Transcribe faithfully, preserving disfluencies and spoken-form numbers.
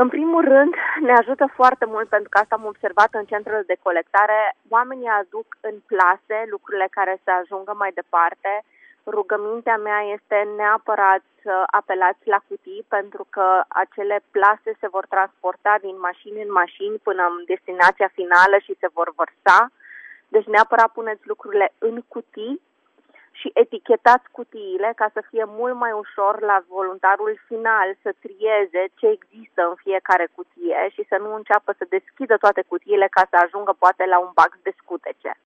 În primul rând, ne ajută foarte mult, pentru că asta am observat în centrele de colectare. Oamenii aduc în plase lucrurile care să ajungă mai departe. Rugămintea mea este neapărat să apelați la cutii, pentru că acele plase se vor transporta din mașini în mașini până în destinația finală și se vor vărsa. Deci neapărat puneți lucrurile în cutii și etichetați cutiile ca să fie mult mai ușor la voluntarul final să trieze ce există în fiecare cutie și să nu înceapă să deschidă toate cutiile ca să ajungă poate la un bax de scutece.